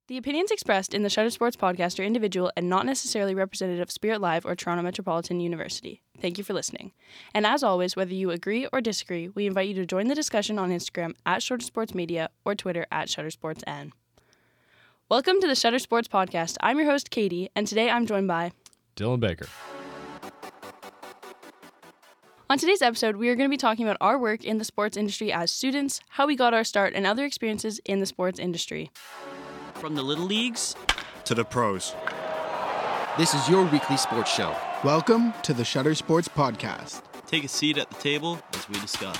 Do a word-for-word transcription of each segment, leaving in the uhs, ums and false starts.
The opinions expressed in the Shutter Sports podcast are individual and not necessarily representative of Spirit Live or Toronto Metropolitan University. Thank you for listening. And as always, whether you agree or disagree, we invite you to join the discussion on Instagram at Shutter Sports Media or Twitter at Shutter Sports N. Welcome to the Shutter Sports podcast. I'm your host, Katie, and today I'm joined by Dylan Baker. On today's episode, we are going to be talking about our work in the sports industry as students, how we got our start, and other experiences in the sports industry. From the little leagues to the pros. This is your weekly sports show. Welcome to the Shutter Sports Podcast. Take a seat at the table as we discuss.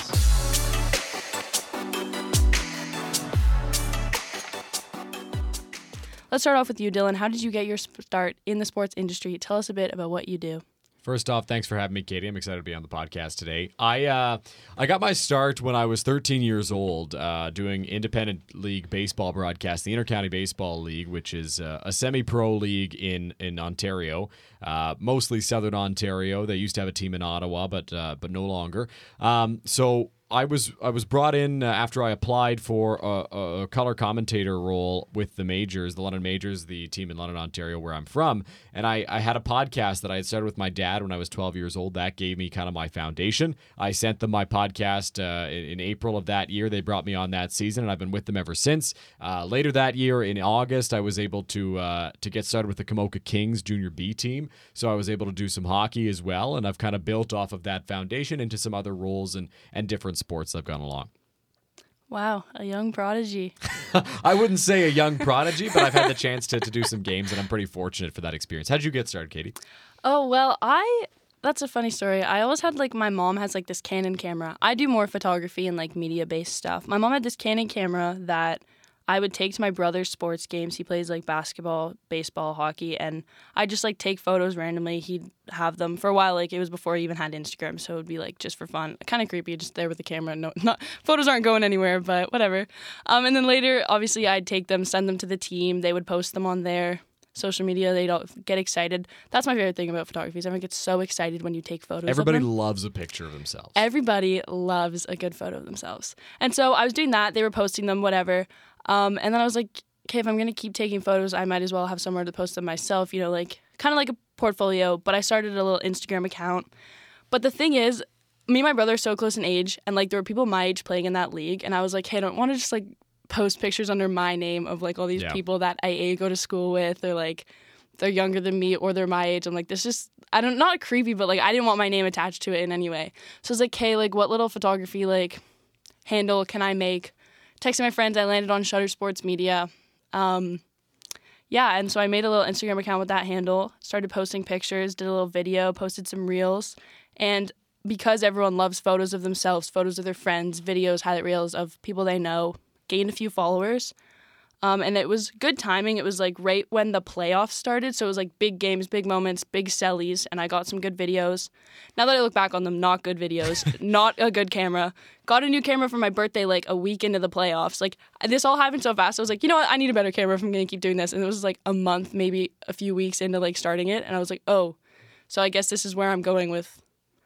Let's start off with you, Dylan. How did you get your start in the sports industry? Tell us a bit about what you do. First off, thanks for having me, Katie. I'm excited to be on the podcast today. I uh, I got my start when I was thirteen years old uh, doing independent league baseball broadcast, the Intercounty Baseball League, which is uh, a semi-pro league in, in Ontario, uh, mostly Southern Ontario. They used to have a team in Ottawa, but uh, but no longer. Um, so I was I was brought in uh, after I applied for a, a color commentator role with the Majors, the London Majors, the team in London, Ontario, where I'm from. And I, I had a podcast that I had started with my dad when I was twelve years old. That gave me kind of my foundation. I sent them my podcast uh, in, in April of that year. They brought me on that season, and I've been with them ever since. Uh, later that year, in August, I was able to uh, to get started with the Komoka Kings Junior B team. So I was able to do some hockey as well, and I've kind of built off of that foundation into some other roles and, and different sports I've gone along. Wow, a young prodigy. I wouldn't say a young prodigy, but I've had the chance to, to do some games, and I'm pretty fortunate for that experience. How did you get started, Katie? Oh, well, I... That's a funny story. I always had, like, my mom has, like, this Canon camera. I do more photography and, like, media-based stuff. My mom had this Canon camera that I would take to my brother's sports games. He plays, like, basketball, baseball, hockey, and I just, like, take photos randomly. He'd have them. For a while, like, it was before he even had Instagram, so it would be, like, just for fun. Kind of creepy, just there with the camera. No, not photos aren't going anywhere, but whatever. Um, and then later, obviously, I'd take them, send them to the team. They would post them on their social media. They'd all get excited. That's my favorite thing about photography is everyone gets so excited when you take photos Everybody of them. loves a picture of themselves. Everybody loves a good photo of themselves. And so I was doing that. They were posting them, whatever. Um, and then I was like, okay, if I'm going to keep taking photos, I might as well have somewhere to post them myself, you know, like kind of like a portfolio. But I started a little Instagram account. But the thing is, me and my brother are so close in age, and like there were people my age playing in that league. And I was like, hey, I don't want to just like post pictures under my name of like all these yeah. people that I A, go to school with, or like they're younger than me or they're my age. I'm like, this just, I don't, not creepy, but like I didn't want my name attached to it in any way. So I was like, hey, like what little photography like handle can I make? Texting my friends, I landed on Shutter Sports Media. Um, yeah, and so I made a little Instagram account with that handle, started posting pictures, did a little video, posted some reels. And because everyone loves photos of themselves, photos of their friends, videos, highlight reels of people they know, gained a few followers. Um, and it was good timing. It was like right when the playoffs started. So it was like big games, big moments, big sellies. And I got some good videos. Now that I look back on them, not good videos, not a good camera. Got a new camera for my birthday like a week into the playoffs. Like this all happened so fast. I was like, you know what? I need a better camera if I'm going to keep doing this. And it was like a month, maybe a few weeks into like starting it. And I was like, oh, so I guess this is where I'm going with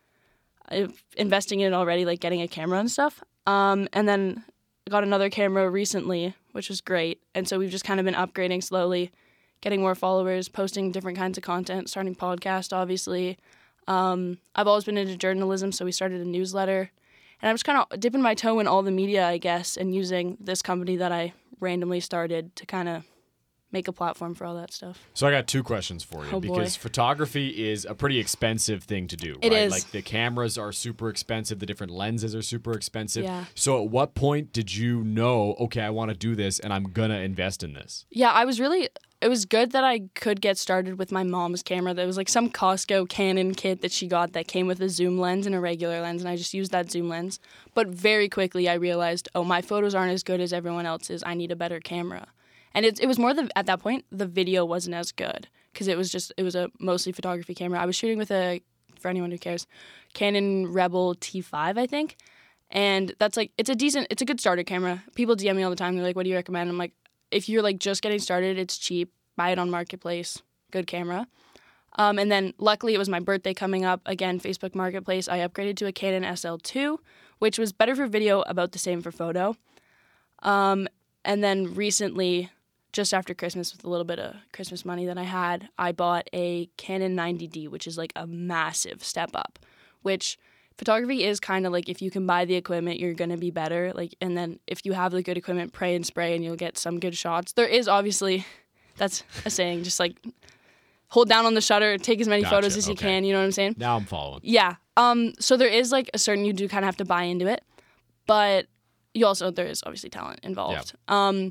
uh, investing in it already, like getting a camera and stuff. Um, and then got another camera recently, which was great. And so we've just kind of been upgrading slowly, getting more followers, posting different kinds of content, starting podcast, obviously. Um, I've always been into journalism, so we started a newsletter. And I'm just kind of dipping my toe in all the media, I guess, and using this company that I randomly started to kind of make a platform for all that stuff. So I got two questions for you Oh, because boy. photography is a pretty expensive thing to do, It right? is. Like the cameras are super expensive, the different lenses are super expensive. Yeah. So at what point did you know, okay, I want to do this and I'm going to invest in this? Yeah, I was really, it was good that I could get started with my mom's camera. There was like some Costco Canon kit that she got that came with a zoom lens and a regular lens, and I just used that zoom lens. But very quickly I realized, oh, my photos aren't as good as everyone else's. I need a better camera. And it, it was more the, at that point, the video wasn't as good because it was just, it was a mostly photography camera. I was shooting with a, for anyone who cares, Canon Rebel T five, I think. And that's like, it's a decent, it's a good starter camera. People D M me all the time. They're like, what do you recommend? I'm like, if you're like just getting started, it's cheap. Buy it on Marketplace. Good camera. Um, and then luckily it was my birthday coming up. Again, Facebook Marketplace. I upgraded to a Canon S L two, which was better for video, about the same for photo. Um, and then recently just after Christmas, with a little bit of Christmas money that I had, I bought a Canon ninety D, which is like a massive step up, which photography is kind of like, if you can buy the equipment, you're going to be better. Like, and then if you have the good equipment, pray and spray and you'll get some good shots. There is obviously, that's a saying, just like hold down on the shutter, take as many Gotcha, photos as you okay. can. You know what I'm saying? Now I'm following. Yeah. Um. So there is like a certain, you do kind of have to buy into it, but you also, there is obviously talent involved. Um.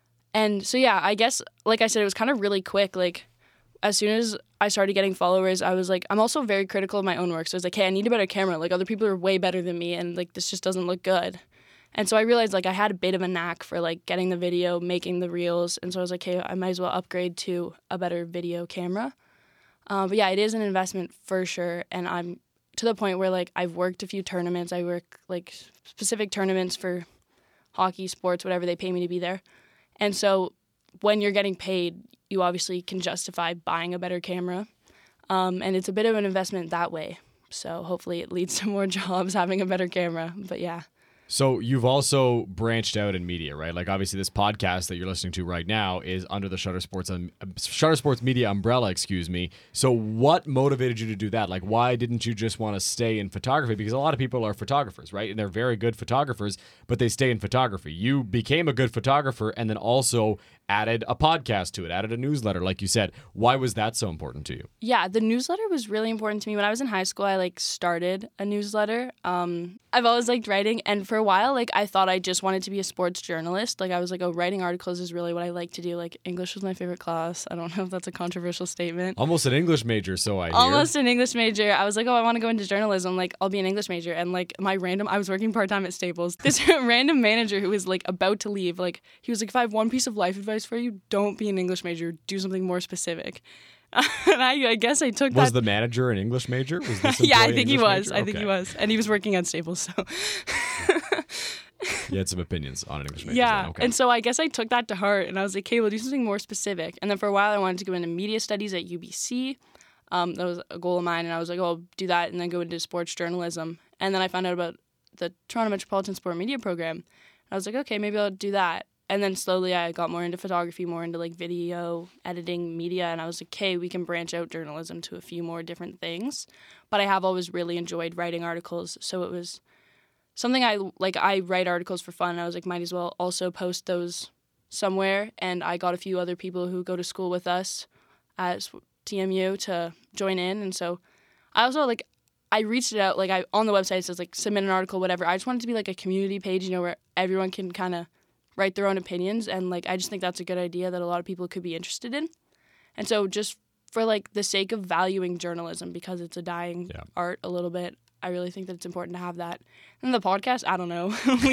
And so, yeah, I guess, like I said, it was kind of really quick. Like, as soon as I started getting followers, I was like, I'm also very critical of my own work. So I was like, hey, I need a better camera. Like, other people are way better than me, and, like, this just doesn't look good. And so I realized, like, I had a bit of a knack for, like, getting the video, making the reels. And so I was like, hey, I might as well upgrade to a better video camera. Uh, but, yeah, it is an investment for sure. And I'm to the point where, like, I've worked a few tournaments. I work, like, specific tournaments for hockey, sports, whatever. They pay me to be there. And so when you're getting paid, you obviously can justify buying a better camera. Um, and it's a bit of an investment that way. So hopefully it leads to more jobs having a better camera. But yeah. So you've also branched out in media, right? Like obviously this podcast that you're listening to right now is under the Shutter Sports um, Shutter Sports Media umbrella, excuse me. So what motivated you to do that? Like why didn't you just want to stay in photography? Because a lot of people are photographers, right? And they're very good photographers, but they stay in photography. You became a good photographer and then also added a podcast to it, added a newsletter, like you said. Why was that so important to you? Yeah, the newsletter was really important to me. When I was in high school, I like started a newsletter. Um, I've always liked writing, and for a while, like I thought I just wanted to be a sports journalist. Like I was like, oh, writing articles is really what I like to do. Like English was my favorite class. I don't know if that's a controversial statement. Almost an English major, so I hear. Almost an English major. I was like, oh, I want to go into journalism. Like I'll be an English major. And like my random, I was working part time at Staples. This random manager who was like about to leave, like he was like, if I have one piece of life advice for you, don't be an English major. Do something more specific. And I, I guess I took Was that. the manager an English major? Was this Yeah, I employee think an he English was. major? I think he Okay. was. And he was working at Staples, so. You had some opinions on an English major. Yeah. then. Okay. And so I guess I took that to heart and I was like, okay, we'll do something more specific. And then for a while I wanted to go into media studies at U B C. Um, that was a goal of mine. And I was like, oh, I'll do that and then go into sports journalism. And then I found out about the Toronto Metropolitan Sport Media Program. And I was like, okay, maybe I'll do that. And then slowly I got more into photography, more into like video, editing, media. And I was like, okay, we can branch out journalism to a few more different things. But I have always really enjoyed writing articles. So it was something I, like, I write articles for fun. And I was like, might as well also post those somewhere. And I got a few other people who go to school with us at T M U to join in. And so I also, like, I reached it out, like, I on the website it says, like, submit an article, whatever. I just wanted to be, like, a community page, you know, where everyone can kind of write their own opinions. And, like, I just think that's a good idea that a lot of people could be interested in. And so just for, like, the sake of valuing journalism, because it's a dying Yeah. art a little bit, I really think that it's important to have that. And the podcast, I don't know. we,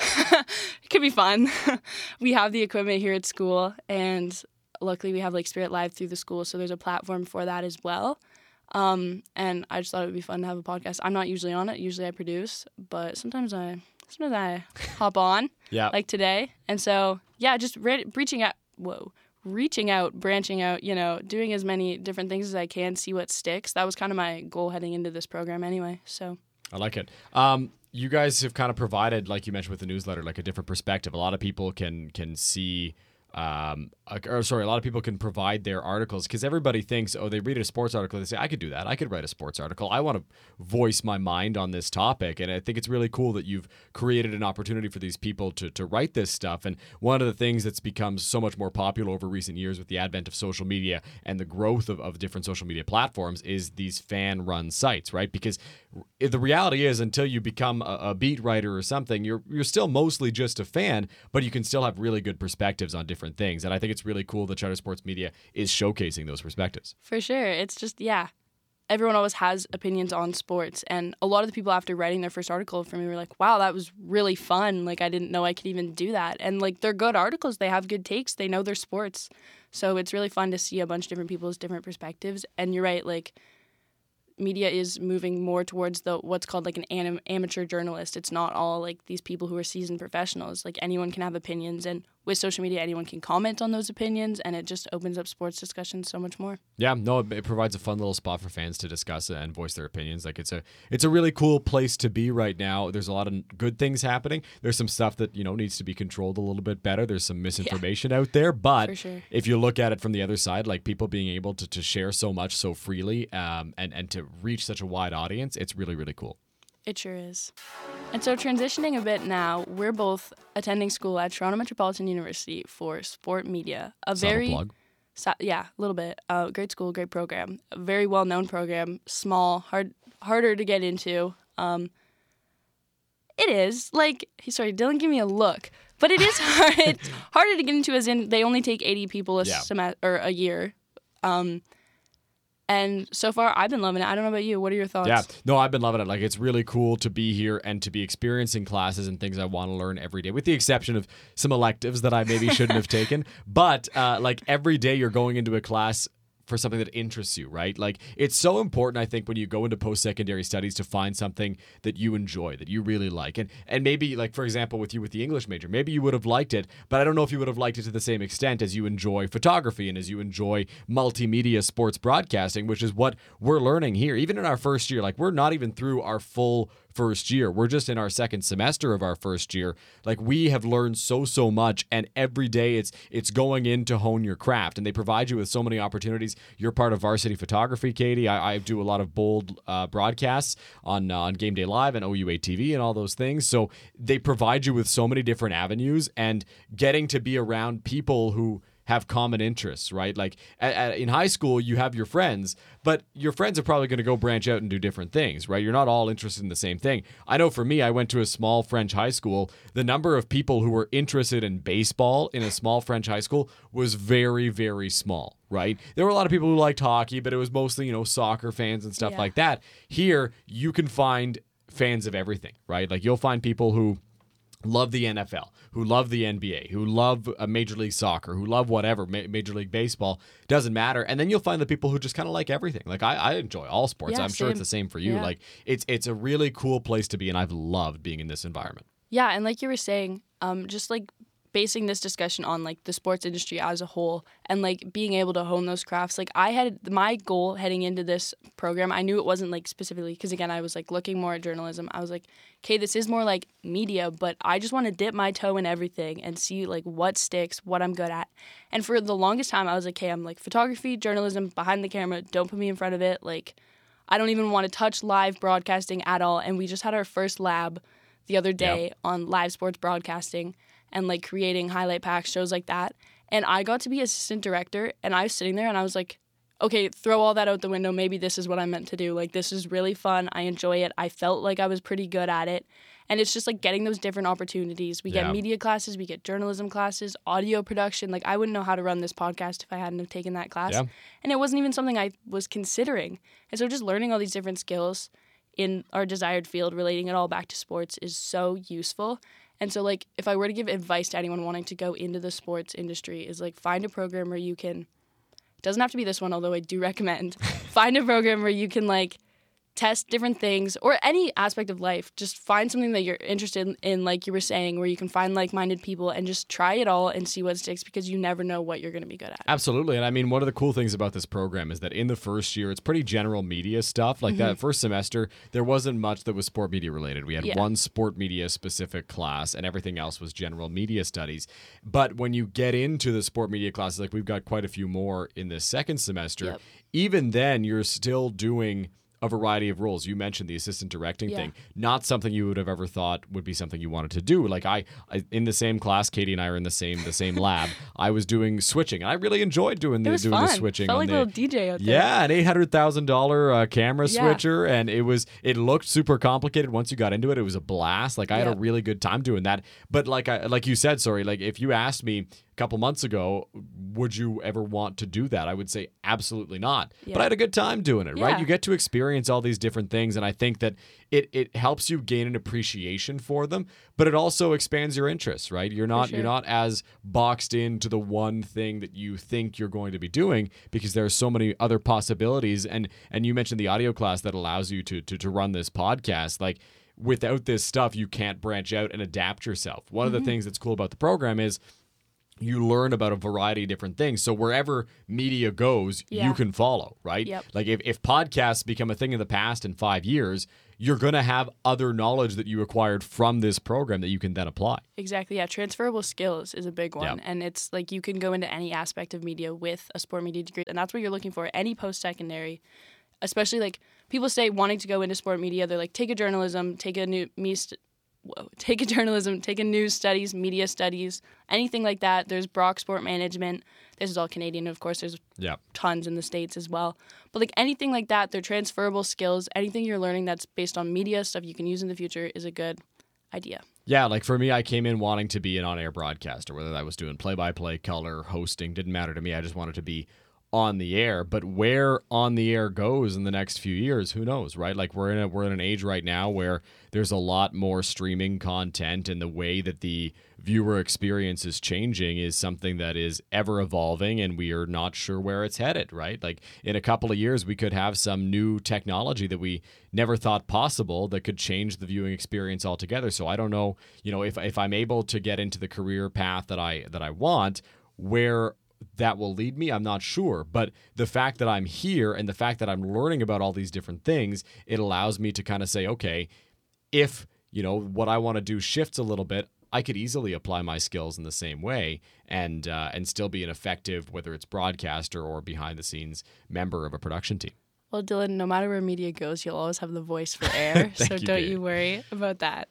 it could be fun. We have the equipment here at school, and luckily we have, like, Spirit Live through the school, so there's a platform for that as well. Um, and I just thought it would be fun to have a podcast. I'm not usually on it. Usually I produce, but sometimes I sometimes I hop on, Yeah. like today. And so, yeah, just re- reaching out, whoa, reaching out, branching out, you know, doing as many different things as I can, see what sticks. That was kind of my goal heading into this program anyway, so. I like it. Um, you guys have kind of provided, like you mentioned with the newsletter, like a different perspective. A lot of people can can see, um, or sorry, a lot of people can provide their articles because everybody thinks, oh, they read a sports article, they say, I could do that. I could write a sports article. I want to voice my mind on this topic. And I think it's really cool that you've created an opportunity for these people to, to write this stuff. And one of the things that's become so much more popular over recent years with the advent of social media and the growth of, of different social media platforms is these fan-run sites, right? Because the reality is until you become a, a beat writer or something, you're you're still mostly just a fan, but you can still have really good perspectives on different things. And I think it's really cool that Shutter Sports Media is showcasing those perspectives. For sure. It's just, yeah. Everyone always has opinions on sports. And a lot of the people after writing their first article for me were like, wow, that was really fun. Like, I didn't know I could even do that. And, like, they're good articles. They have good takes. They know their sports. So it's really fun to see a bunch of different people's different perspectives. And you're right, like, media is moving more towards the what's called like an anim- amateur journalist. It's not all like these people who are seasoned professionals. Like anyone can have opinions, and with social media, anyone can comment on those opinions, and it just opens up sports discussions so much more. Yeah, no, it, it provides a fun little spot for fans to discuss and voice their opinions. Like it's a it's a really cool place to be right now. There's a lot of good things happening. There's some stuff that, you know, needs to be controlled a little bit better. There's some misinformation yeah. out there, but For sure. if you look at it from the other side, like people being able to, to share so much so freely um, and, and to reach such a wide audience, it's really, really cool. It sure is. And so transitioning a bit now, we're both attending school at Toronto Metropolitan University for sport media. A very plug. So, yeah, a little bit. Uh, great school, great program. A very well-known program. Small, hard, harder to get into. Um, it is like sorry, Dylan, give me a look. But it is hard. It's harder to get into, as in they only take eighty people a yeah. semester or a year. Um, And so far, I've been loving it. I don't know about you. What are your thoughts? Yeah, no, I've been loving it. Like, it's really cool to be here and to be experiencing classes and things I want to learn every day, with the exception of some electives that I maybe shouldn't have taken. But, uh, like, every day you're going into a class for something that interests you, right? Like, it's so important, I think, when you go into post-secondary studies to find something that you enjoy, that you really like. And and maybe, like, for example, with you with the English major, maybe you would have liked it, but I don't know if you would have liked it to the same extent as you enjoy photography and as you enjoy multimedia sports broadcasting, which is what we're learning here. Even in our first year, like, we're not even through our full first year. We're just in our second semester of our first year. Like, we have learned so, so much, and every day it's it's going in to hone your craft, and they provide you with so many opportunities. You're part of varsity photography, Katie. I, I do a lot of bold uh, broadcasts on uh, on Game Day Live and O U A T V and all those things. So they provide you with so many different avenues, and getting to be around people who have common interests, right? Like at, at, in high school, you have your friends, but your friends are probably going to go branch out and do different things, right? You're not all interested in the same thing. I know for me, I went to a small French high school. The number of people who were interested in baseball in a small French high school was very, very small, right? There were a lot of people who liked hockey, but it was mostly, you know, soccer fans and stuff yeah. like that. Here, you can find fans of everything, right? Like, you'll find people who love the N F L, who love the N B A, who love uh, Major League Soccer, who love whatever, Ma- Major League Baseball, doesn't matter. And then you'll find the people who just kind of like everything. Like, I, I enjoy all sports. Yeah, I'm sure same. it's the same for you. Yeah. Like, it's it's a really cool place to be, and I've loved being in this environment. Yeah, and like you were saying, um, just like basing this discussion on like the sports industry as a whole and like being able to hone those crafts. Like, I had my goal heading into this program. I knew it wasn't like specifically because, again, I was like looking more at journalism. I was like, okay, this is more like media, but I just want to dip my toe in everything and see like what sticks, what I'm good at. And for the longest time, I was like, okay, I'm like photography, journalism, behind the camera. Don't put me in front of it. Like, I don't even want to touch live broadcasting at all. And we just had our first lab the other day yep. on live sports broadcasting and like creating highlight packs, shows like that. And I got to be assistant director, and I was sitting there and I was like, okay, throw all that out the window. Maybe this is what I'm meant to do. Like, this is really fun. I enjoy it. I felt like I was pretty good at it. And it's just like getting those different opportunities. We yeah. get media classes, we get journalism classes, audio production. Like, I wouldn't know how to run this podcast if I hadn't have taken that class. Yeah. And it wasn't even something I was considering. And so just learning all these different skills in our desired field, relating it all back to sports, is so useful. And so, like, if I were to give advice to anyone wanting to go into the sports industry, is like, find a program where you can, it doesn't have to be this one, although I do recommend, find a program where you can like test different things, or any aspect of life. Just find something that you're interested in, in, like you were saying, where you can find like-minded people and just try it all and see what sticks, because you never know what you're going to be good at. Absolutely. And I mean, one of the cool things about this program is that in the first year, it's pretty general media stuff. Like mm-hmm. that first semester, there wasn't much that was sport media related. We had yeah. one sport media specific class, and everything else was general media studies. But when you get into the sport media classes, like we've got quite a few more in the second semester, yep. even then you're still doing a variety of roles. You mentioned the assistant directing yeah. thing. Not something you would have ever thought would be something you wanted to do. Like I, I, in the same class, Katie and I are in the same the same lab. I was doing switching, and I really enjoyed doing the it was doing fun. the switching. Felt on like the, a little D J out there. Yeah, an eight hundred thousand dollar uh, camera Yeah. switcher, and it was it looked super complicated. Once you got into it, it was a blast. Like I had Yep. a really good time doing that. But like I like you said, sorry, like if you asked me a couple months ago, would you ever want to do that? I would say absolutely not. Yeah. But I had a good time doing it, right? Yeah. You get to experience all these different things, and I think that it it helps you gain an appreciation for them, but it also expands your interests, right? You're not sure. you're not as boxed into the one thing that you think you're going to be doing, because there are so many other possibilities. And and you mentioned the audio class that allows you to to to run this podcast. Like, without this stuff, you can't branch out and adapt yourself. One Mm-hmm. of the things that's cool about the program is you learn about a variety of different things. So wherever media goes, Yeah. you can follow, right? Yep. Like if, if podcasts become a thing of the past in five years, you're going to have other knowledge that you acquired from this program that you can then apply. Exactly. Yeah. Transferable skills is a big one. Yep. And it's like you can go into any aspect of media with a sport media degree. And that's what you're looking for. Any post-secondary, especially like people say wanting to go into sport media, they're like, take a journalism, take a new me st- whoa, take a journalism, take a news studies, media studies, anything like that. There's Brock Sport Management. This is all Canadian, of course. There's Yeah. tons in the States as well. But like anything like that, they're transferable skills. Anything you're learning that's based on media, stuff you can use in the future is a good idea. Yeah, like for me, I came in wanting to be an on-air broadcaster, whether I was doing play-by-play, color, hosting, didn't matter to me. I just wanted to be on the air. But where on the air goes in the next few years, who knows, right? Like we're in a we're in an age right now where there's a lot more streaming content, and the way that the viewer experience is changing is something that is ever evolving, and we are not sure where it's headed, right? Like in a couple of years, we could have some new technology that we never thought possible that could change the viewing experience altogether. So I don't know, you know, if if I'm able to get into the career path that I that I want, where that will lead me, I'm not sure. But the fact that I'm here and the fact that I'm learning about all these different things, it allows me to kind of say, okay, if, you know, what I want to do shifts a little bit, I could easily apply my skills in the same way and uh, and still be an effective, whether it's broadcaster or behind the scenes member of a production team. Well, Dylan, no matter where media goes, you'll always have the voice for air. so you, don't Kate. you worry about that.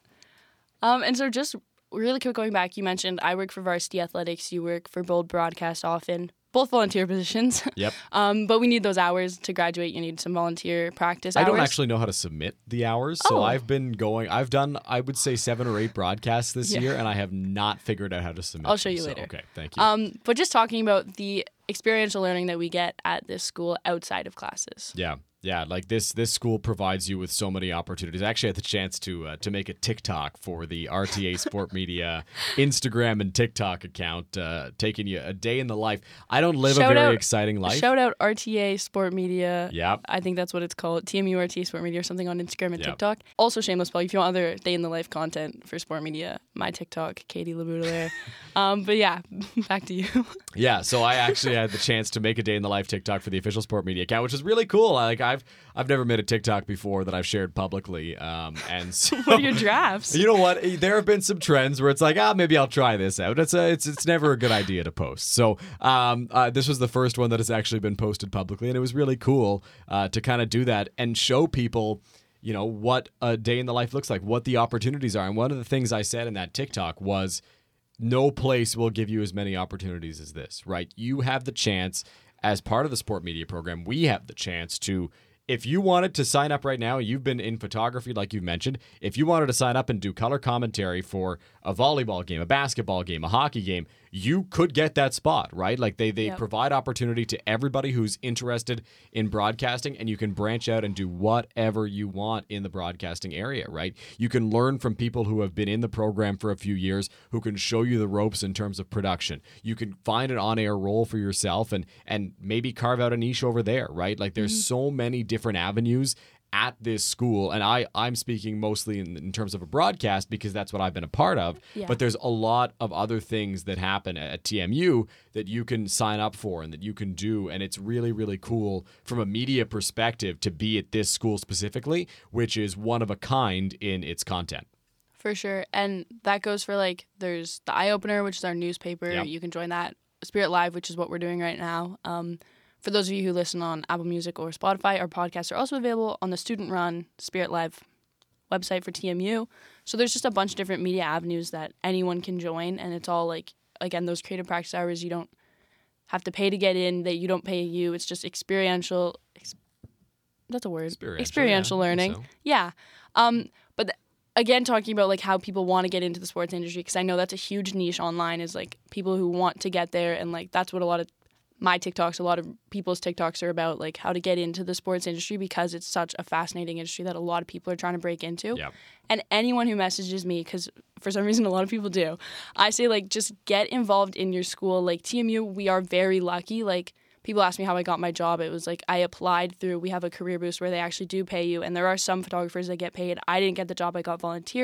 Um, and so just really quick going back, you mentioned I work for Varsity Athletics. You work for Bold Broadcast often. Both volunteer positions. Yep. um, but we need those hours to graduate. You need some volunteer practice I hours. don't actually know how to submit the hours, so Oh. I've been going. I've done, I would say, seven or eight broadcasts this Yeah. year, and I have not figured out how to submit. I'll show them. you So, later. okay, thank you. Um, but just talking about the experiential learning that we get at this school outside of classes. Yeah, yeah. Like this, this school provides you with so many opportunities. I actually had the chance to uh, to make a TikTok for the R T A Sport Media Instagram and TikTok account, uh, taking you a day in the life. I don't live Shout a very out- exciting life. Shout out R T A Sport Media. Yep. I think that's what it's called. T M U R T Sport Media or something on Instagram and Yep. TikTok. Also, shameless plug. If you want other day in the life content for Sport Media, my TikTok, Katie Labuda there. um, but yeah, back to you. Yeah, so I actually had the chance to make a day in the life TikTok for the official Sport Media account, which is really cool. I, like I've I've never made a TikTok before that I've shared publicly, um, and so, What are your drafts? you know what? There have been some trends where it's like, ah, maybe I'll try this out. It's a, it's it's never a good idea to post. So um, uh, this was the first one that has actually been posted publicly, and it was really cool uh, to kind of do that and show people, you know, what a day in the life looks like, what the opportunities are. And one of the things I said in that TikTok was, no place will give you as many opportunities as this, right? You have the chance, as part of the Sport Media program, we have the chance to, if you wanted to sign up right now, you've been in photography like you've mentioned, if you wanted to sign up and do color commentary for a volleyball game, a basketball game, a hockey game, you could get that spot, right? Like they, they Yep. provide opportunity to everybody who's interested in broadcasting, and you can branch out and do whatever you want in the broadcasting area, right? You can learn from people who have been in the program for a few years, who can show you the ropes in terms of production. You can find an on-air role for yourself and and maybe carve out a niche over there, right? Like there's so many different avenues at this school, and I, I'm speaking mostly in, in terms of a broadcast because that's what I've been a part of, Yeah. but there's a lot of other things that happen at T M U that you can sign up for and that you can do, and it's really, really cool from a media perspective to be at this school specifically, which is one of a kind in its content. For sure. And that goes for like, there's the Eye Opener, which is our newspaper. Yep. You can join that. Spirit Live, which is what we're doing right now. Um, for those of you who listen on Apple Music or Spotify, our podcasts are also available on the student-run Spirit Live website for T M U. So there's just a bunch of different media avenues that anyone can join, and it's all like, again, those creative practice hours. You don't have to pay to get in, that you don't pay you. It's just experiential. Ex- that's a word. Experiential, Experiential yeah, I think learning. so. Yeah. Um, but th- again, talking about like how people want to get into the sports industry, because I know that's a huge niche online, is like people who want to get there, and like that's what a lot of my TikToks, a lot of people's TikToks are about, like how to get into the sports industry, because it's such a fascinating industry that a lot of people are trying to break into. Yep. And anyone who messages me, because for some reason a lot of people do, I say like just get involved in your school. Like T M U, we are very lucky. Like people ask me how I got my job. It was like I applied through, we have a career boost where they actually do pay you. And there are some photographers that get paid. I didn't get the job, I got volunteer.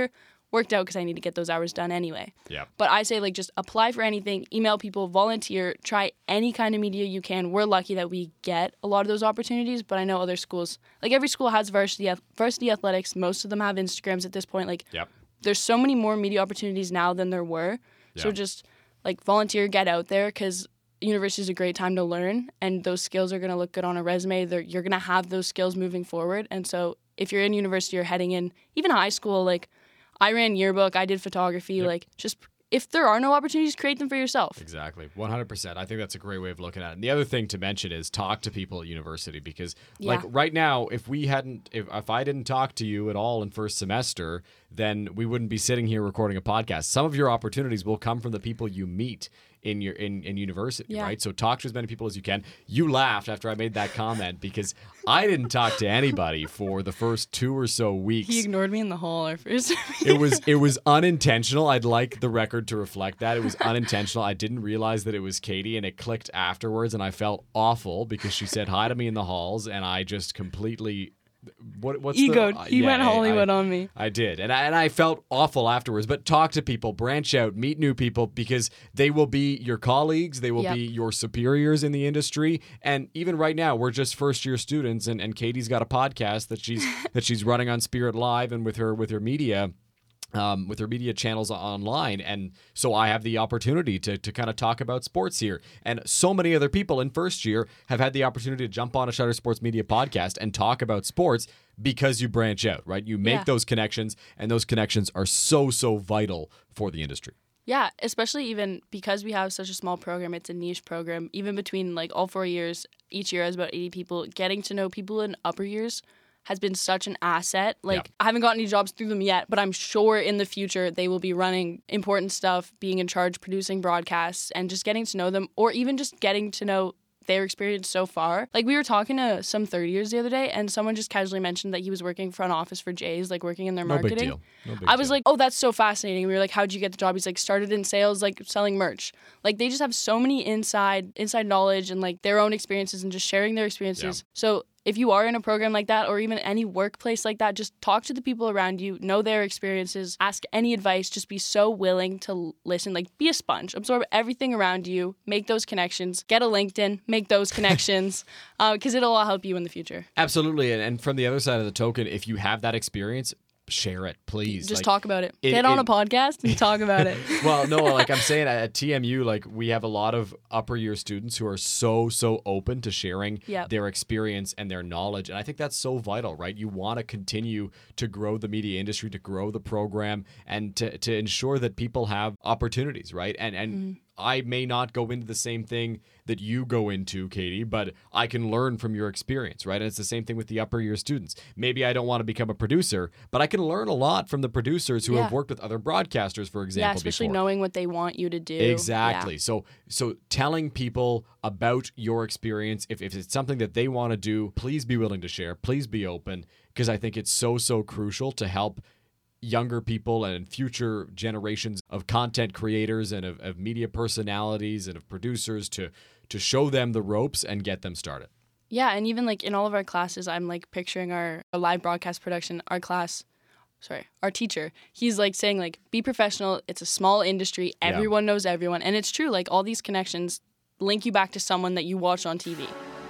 worked out because I need to get those hours done anyway. Yeah. But I say, like, just apply for anything, email people, volunteer, try any kind of media you can. We're lucky that we get a lot of those opportunities, but I know other schools, like every school has varsity, varsity athletics. Most of them have Instagrams at this point. Like, Yep. there's so many more media opportunities now than there were. So Yeah. just, like, volunteer, get out there, because university is a great time to learn, and those skills are going to look good on a resume. They're, you're going to have those skills moving forward. And so if you're in university or heading in, even high school, like, I ran yearbook, I did photography, Yep. like, just if there are no opportunities, create them for yourself. Exactly. one hundred percent. I think that's a great way of looking at it. And the other thing to mention is talk to people at university, because like Yeah. right now, if we hadn't, if, if I didn't talk to you at all in first semester, then we wouldn't be sitting here recording a podcast. Some of your opportunities will come from the people you meet in your in, in university, Yeah. right? So talk to as many people as you can. You laughed after I made that comment because I didn't talk to anybody for the first two or so weeks. He ignored me in the hall our first It was it was unintentional. I'd like the record to reflect that. It was unintentional. I didn't realize that it was Katie, and it clicked afterwards, and I felt awful because she said hi to me in the halls, and I just completely what what's Egoed. the, uh, He yeah, went I- Hollywood I, on me. I did, and I, and I felt awful afterwards. But talk to people, branch out, meet new people, because they will be your colleagues, they will Yep. be your superiors in the industry, and even right now, we're just first year students, and, and Katie's got a podcast that she's that she's running on Spirit Live and with her with her media. Um, with her media channels online. And so I have the opportunity to, to kind of talk about sports here. And so many other people in first year have had the opportunity to jump on a Shutter Sports Media podcast and talk about sports because you branch out, right? You make Yeah. those connections, and those connections are so, so vital for the industry. Yeah, especially even because we have such a small program, it's a niche program. Even between like all four years, each year has about eighty people. Getting to know people in upper years has been such an asset. Like, Yeah. I haven't gotten any jobs through them yet, but I'm sure in the future they will be running important stuff, being in charge, producing broadcasts, and just getting to know them, or even just getting to know their experience so far. Like, we were talking to some third years the other day, and someone just casually mentioned that he was working front office for Jays, like working in their No marketing. big deal. No big I was deal. like, oh, that's so fascinating. We were like, how'd you get the job? He's like, started in sales, like selling merch. Like, they just have so many inside inside knowledge and like their own experiences and just sharing their experiences. So if you are in a program like that, or even any workplace like that, just talk to the people around you, know their experiences, ask any advice, just be so willing to l- listen, like be a sponge, absorb everything around you, make those connections, get a LinkedIn, make those connections, because it'll all help you in the future. Absolutely. And, and from the other side of the token, if you have that experience, share it, please. Just Like, talk about it. it- Get on it- a podcast and talk about it. Well, no, like I'm saying at T M U, like we have a lot of upper year students who are so, so open to sharing Yep. their experience and their knowledge. And I think that's so vital, right? You want to continue to grow the media industry, to grow the program, and to, to ensure that people have opportunities, right? And, and, Mm-hmm. I may not go into the same thing that you go into, Katie, but I can learn from your experience, right? And it's the same thing with the upper year students. Maybe I don't want to become a producer, but I can learn a lot from the producers who Yeah. have worked with other broadcasters, for example. Yeah, especially before. knowing what they want you to do. Exactly. Yeah. So so telling people about your experience, if, if it's something that they want to do, please be willing to share. Please be open, because I think it's so, so crucial to help younger people and future generations of content creators and of, of media personalities and of producers to to show them the ropes and get them started. Yeah, and even like in all of our classes, I'm like picturing our, our live broadcast production, our class, sorry, our teacher, he's like saying like, be professional. It's a small industry. Yeah. Everyone knows everyone. And it's true. Like all these connections link you back to someone that you watched on T V.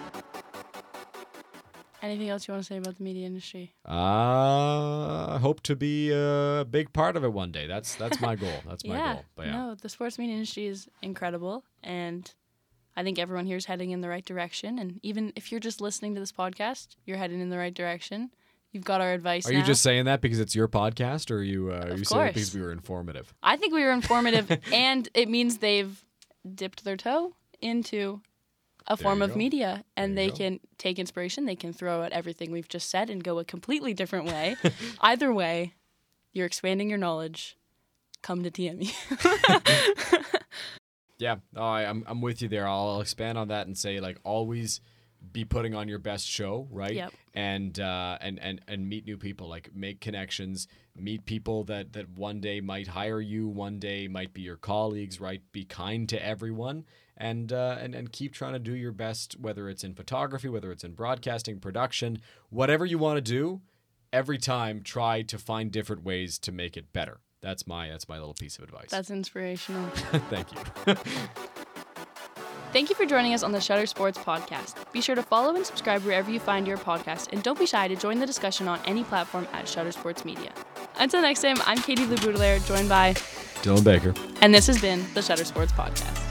Anything else you want to say about the media industry? Uh, I hope to be a big part of it one day. That's that's my goal. That's my yeah, goal. But yeah. no, the sports media industry is incredible. And I think everyone here is heading in the right direction. And even if you're just listening to this podcast, you're heading in the right direction. You've got our advice Are now. you just saying that because it's your podcast, or are you, uh, are Of you saying it course. because we were informative? I think we were informative, and it means they've dipped their toe into a There form you of go. media, and There you they go. can take inspiration. They can throw out everything we've just said and go a completely different way. Either way, you're expanding your knowledge. Come to T M U. Yeah, no, I, I'm I'm with you there. I'll expand on that and say like always be putting on your best show, right? Yep. And uh, and and and meet new people, like make connections, meet people that that one day might hire you, one day might be your colleagues, right? Be kind to everyone, and uh, and and keep trying to do your best, whether it's in photography, whether it's in broadcasting, production, whatever you want to do. Every time, try to find different ways to make it better. That's my that's my little piece of advice. That's inspirational. Thank you. Thank you for joining us on the Shutter Sports Podcast. Be sure to follow and subscribe wherever you find your podcast, and don't be shy to join the discussion on any platform at Shutter Sports Media. Until next time, I'm Katie Lou Boudelaire, joined by Dylan Baker. and this has been the Shutter Sports Podcast.